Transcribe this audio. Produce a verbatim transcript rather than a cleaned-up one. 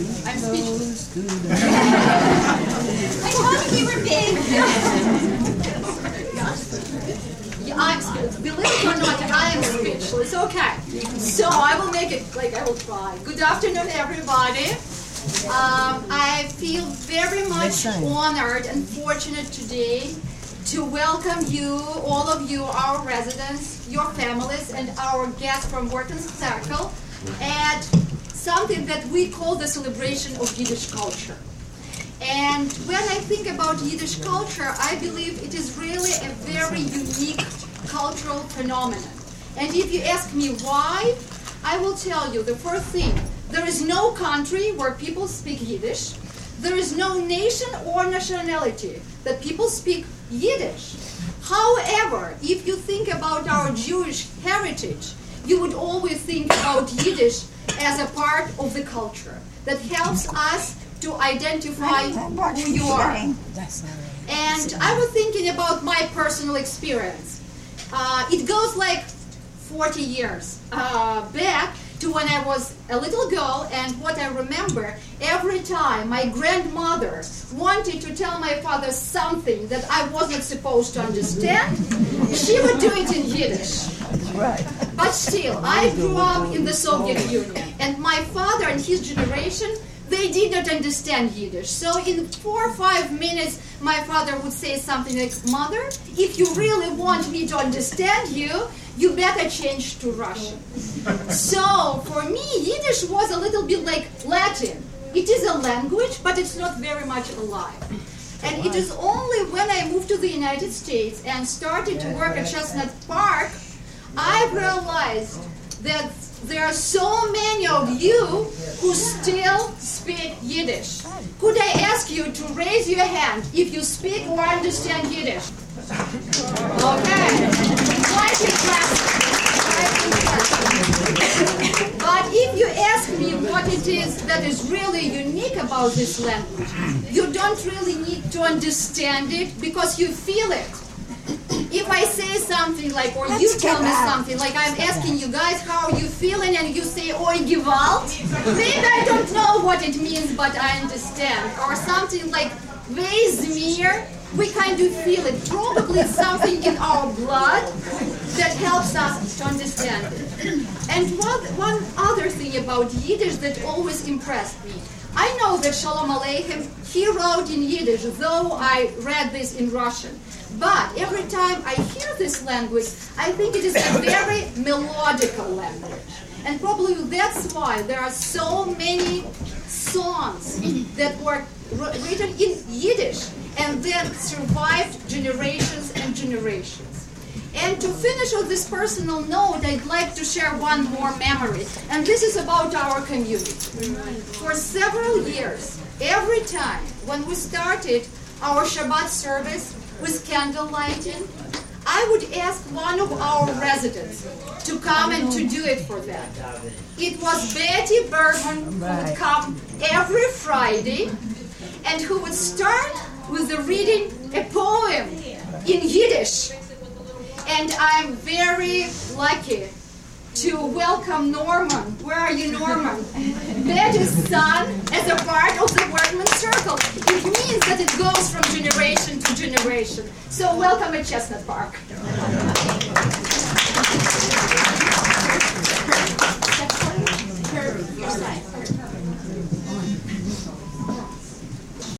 I'm speechless. I thought we were big. Yeah, I'm speechless. Believe it or not, I am speechless. Okay, so I will make it, like I will try. Good afternoon, everybody. Um, I feel very much honored and fortunate today to welcome you, all of you, our residents, your families, and our guests from Wharton Circle at something that we call the celebration of Yiddish culture. And when I think about Yiddish culture, I believe it is really a very unique cultural phenomenon. And if you ask me why, I will tell you the first thing. There is no country where people speak Yiddish. There is no nation or nationality that people speak Yiddish. However, if you think about our Jewish heritage, you would always think about Yiddish as a part of the culture that helps us to identify who you are. And I was thinking about my personal experience. Uh, it goes like forty years uh, back to when I was a little girl, and what I remember, every time my grandmother wanted to tell my father something that I wasn't supposed to understand, she would do it in Yiddish. Right. But still, I grew up in the Soviet Union, and my father and his generation, they did not understand Yiddish. So in four or five minutes, my father would say something like, "Mother, if you really want me to understand you, you better change to Russian." So for me, Yiddish was a little bit like Latin. It is a language, but it's not very much alive. And it is only when I moved to the United States and started to work at Chestnut Park, I realized that there are so many of you who still speak Yiddish. Could I ask you to raise your hand if you speak or understand Yiddish? Okay. Quite impressive. Quite impressive. But if you ask me what it is that is really unique about this language, you don't really need to understand it because you feel it. If I say something like, or you tell me something, like I'm asking you guys, how are you feeling, and you say, oi gewalt, maybe I don't know what it means, but I understand. Or something like, weiss mir, we kind of feel it. Probably something in our blood that helps us to understand it. And one, one other thing about Yiddish that always impressed me, I know that Shalom Aleichem, he wrote in Yiddish, though I read this in Russian. But every time I hear this language, I think it is a very melodical language. And probably that's why there are so many songs that were written in Yiddish and then survived generations and generations. And to finish on this personal note, I'd like to share one more memory. And this is about our community. For several years, every time when we started our Shabbat service with candle lighting, I would ask one of our residents to come and to do it for them. It was Betty Bergman who would come every Friday and who would start with the reading a poem in Yiddish. And I'm very lucky to welcome Norman. Where are you, Norman? Betty's son as a part of the Workman Circle. It means that it goes from generation to generation. So welcome at Chestnut Park. Her, your side.